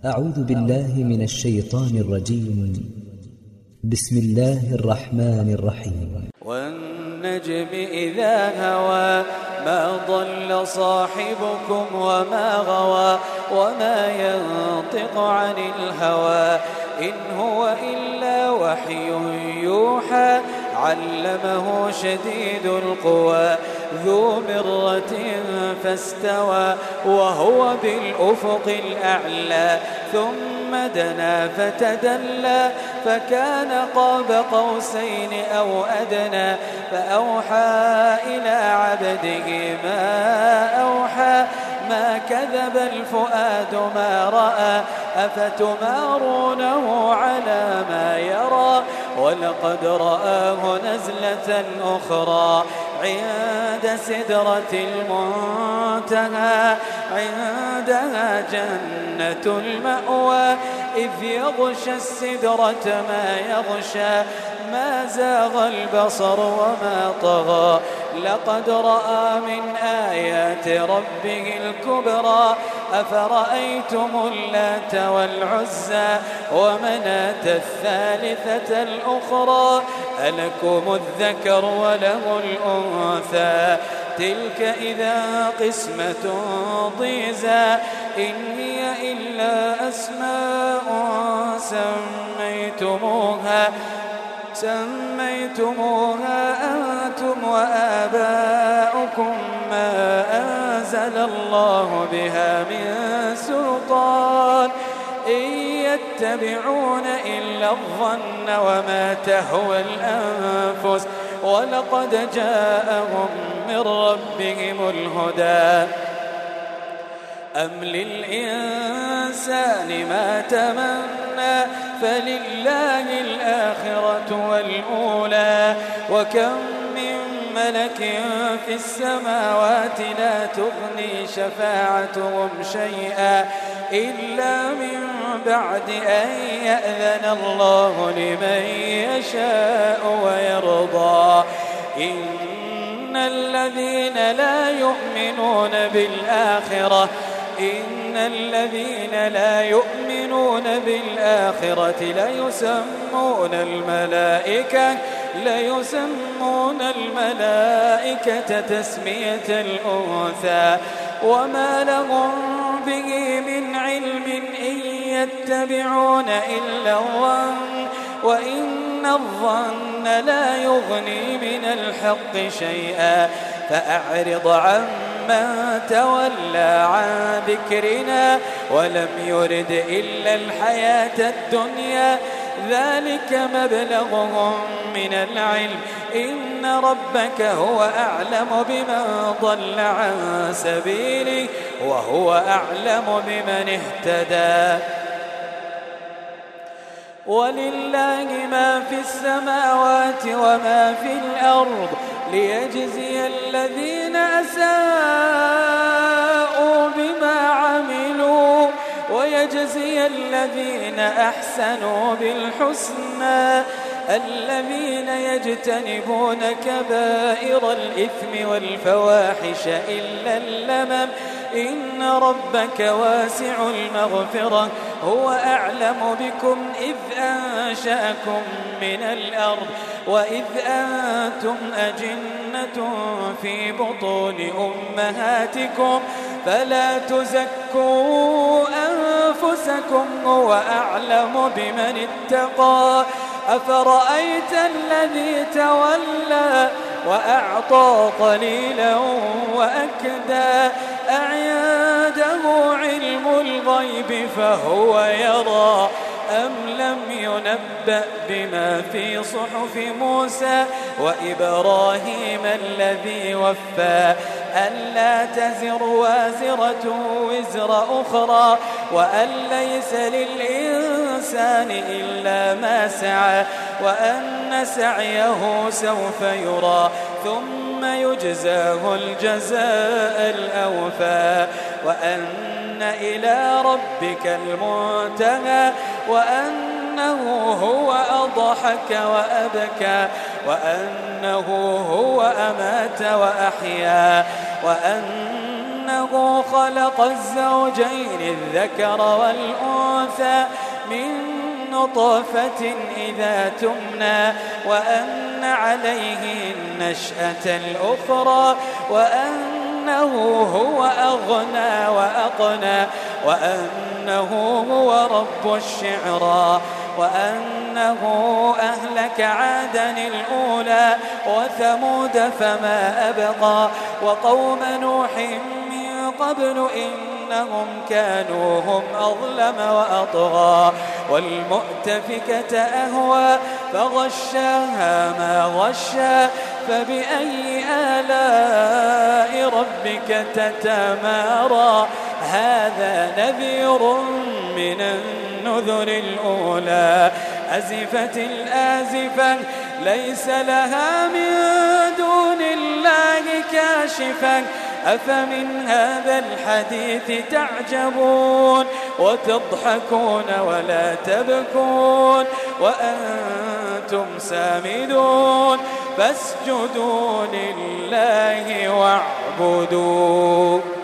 أعوذ بالله من الشيطان الرجيم. بسم الله الرحمن الرحيم. والنجم إذا هوى ما ضل صاحبكم وما غوى وما ينطق عن الهوى إن هو إلا وحي يوحى علمه شديد القوى ذو مرة فاستوى وهو بالأفق الأعلى ثم دنا فتدلى فكان قاب قوسين أو أدنى فأوحى إلى عبده ما أوحى ما كذب الفؤاد ما رأى أفتمارونه على ما يرى ولقد رآه نزلة أخرى عند سدرة المنتهى عندها جنة المأوى إذ يغشى السدرة ما يغشى ما زاغ البصر وما طغى لقد رأى من آيات ربه الكبرى أفرأيتم اللات والعزى ومناة الثالثة الأخرى ألكم الذكر وله الأنثى تلك إذا قسمة ضيزى إن هي إلا أسماء سميتموها أنتم وآباؤكم ما أنزل الله بها من سلطان إن يتبعون إلا الظن وما تهوى الأنفس ولقد جاءهم من ربهم الهدى أم للإنسان ما تمنى فلله الآخرة والأولى وكم من ملك في السماوات لا تغني شفاعتهم شيئا إلا من بعد أن يأذن الله لمن يشاء ويرضى إن الذين لا يؤمنون بالآخرة ليسمون الملائكة تسمية الأنثى وما لهم به من علم إن يتبعون إلا الظن وإن الظن لا يغني من الحق شيئا فأعرض عمن تولى عن ذكرنا ولم يرد إلا الحياة الدنيا ذلك مبلغهم من العلم إن ربك هو أعلم بمن ضل عن سبيله وهو أعلم بمن اهتدى ولله ما في السماوات وما في الأرض ليجزي الذين أساءوا بما عملوا ويجزي الذين أحسنوا بالحسنى الذين يجتنبون كبائر الإثم والفواحش إلا اللمم إن ربك واسع المغفرة هو أعلم بكم إذ أنشأكم من الأرض وإذ أنتم أجنة في بطون أمهاتكم فلا تزكوا أنفسكم هو أعلم بمن اتقى أفرأيت الذي تولى وأعطى قليلا وأكدى أعنده علم الغيب فهو يرى أم لم ينبأ بما في صحف موسى وإبراهيم الذي وفى ألا تزر وازرة وزر أخرى وأن ليس للإنسان إلا ما سعى وأن سعيه سوف يرى ثم يجزاه الجزاء الأوفى وأن إلى ربك المنتهى وأنه هو أضحك وأبكى وأنه هو أمات وأحيا وأنه خلق الزوجين الذكر والأنثى خبثا من نطفة إذا تمنى وأن عليه النشأة الأخرى وأنه هو أغنى وأقنى وأنه هو رب الشعرى وأنه أهلك عادا الأولى وثمود فما أبقى وقوم نوح من قبل إنهم كانوا هم أظلم وأطغى والمؤتفكة أهوى فغشاها ما غشى فبأي آلاء ربك تتمارى هذا نذير من النذر الأولى أزفت الآزفة ليس لها من دون الله كاشفة أفمن هذا الحديث تعجبون وتضحكون ولا تبكون وأنتم سامدون فاسجدوا لله واعبدوا